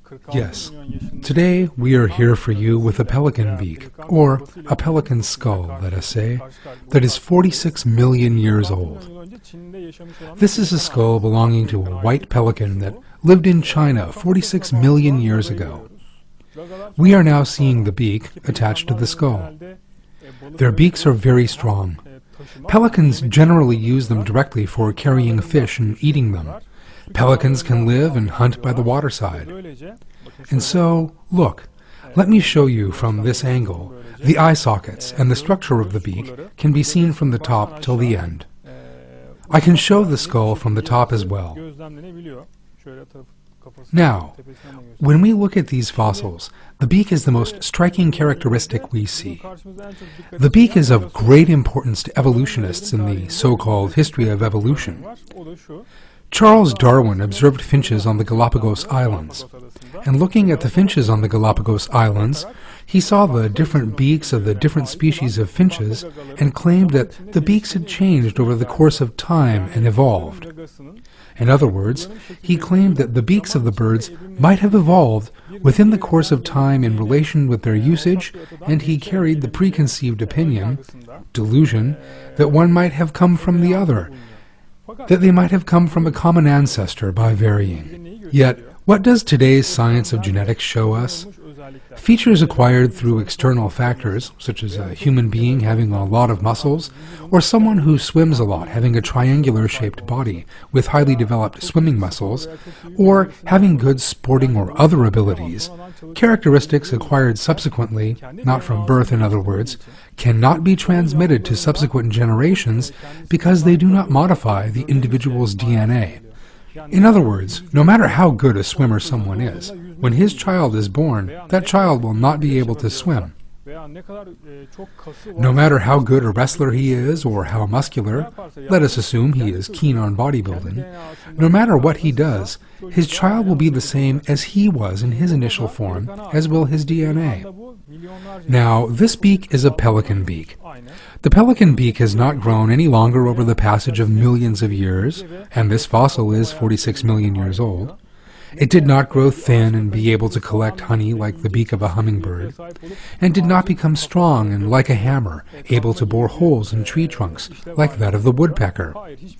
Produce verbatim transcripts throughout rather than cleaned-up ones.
Yes. Today we are here for you with a pelican beak, or a pelican skull, let us say, that is forty-six million years old. This is a skull belonging to a white pelican that lived in China forty-six million years ago. We are now seeing the beak attached to the skull. Their beaks are very strong. Pelicans generally use them directly for carrying fish and eating them. Pelicans can live and hunt by the waterside. And so, look, let me show you from this angle. The eye sockets and the structure of the beak can be seen from the top till the end. I can show the skull from the top as well. Now, when we look at these fossils, the beak is the most striking characteristic we see. The beak is of great importance to evolutionists in the so-called history of evolution. Charles Darwin observed finches on the Galapagos Islands, and looking at the finches on the Galapagos Islands, he saw the different beaks of the different species of finches and claimed that the beaks had changed over the course of time and evolved. In other words, he claimed that the beaks of the birds might have evolved within the course of time in relation with their usage, and he carried the preconceived opinion, delusion, that one might have come from the other, that they might have come from a common ancestor by varying. Yet, what does today's science of genetics show us? Features acquired through external factors, such as a human being having a lot of muscles, or someone who swims a lot having a triangular-shaped body with highly developed swimming muscles, or having good sporting or other abilities, characteristics acquired subsequently, not from birth in other words, cannot be transmitted to subsequent generations because they do not modify the individual's D N A. In other words, no matter how good a swimmer someone is, when his child is born, that child will not be able to swim. No matter how good a wrestler he is or how muscular, let us assume he is keen on bodybuilding, no matter what he does, his child will be the same as he was in his initial form, as will his D N A. Now, this beak is a pelican beak. The pelican beak has not grown any longer over the passage of millions of years, and this fossil is forty-six million years old. It did not grow thin and be able to collect honey like the beak of a hummingbird, and did not become strong and, like a hammer, able to bore holes in tree trunks like that of the woodpecker.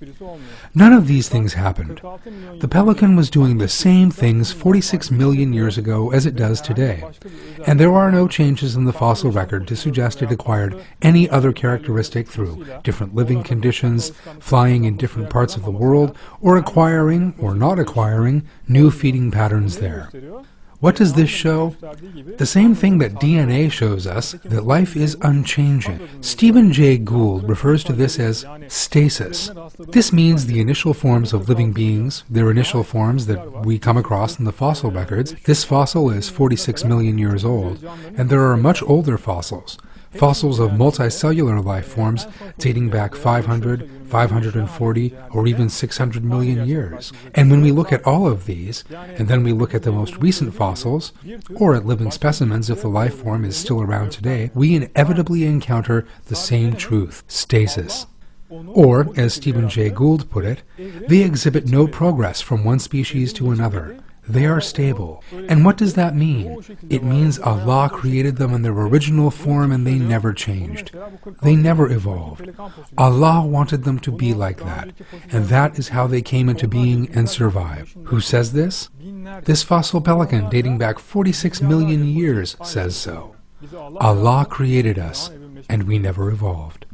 None of these things happened. The pelican was doing the same things forty-six million years ago as it does today, and there are no changes in the fossil record to suggest it acquired any other characteristic through different living conditions, flying in different parts of the world, or acquiring, or not acquiring, new feeding patterns there. What does this show? The same thing that D N A shows us, that life is unchanging. Stephen Jay Gould refers to this as stasis. This means the initial forms of living beings, their initial forms that we come across in the fossil records. This fossil is forty-six million years old, and there are much older fossils. Fossils of multicellular life forms dating back five hundred, five hundred forty, or even six hundred million years. And when we look at all of these, and then we look at the most recent fossils, or at living specimens if the life form is still around today, we inevitably encounter the same truth, stasis. Or, as Stephen Jay Gould put it, they exhibit no progress from one species to another. They are stable. And what does that mean? It means Allah created them in their original form and they never changed. They never evolved. Allah wanted them to be like that, and that is how they came into being and survived. Who says this? This fossil pelican dating back forty-six million years says so. Allah created us, and we never evolved.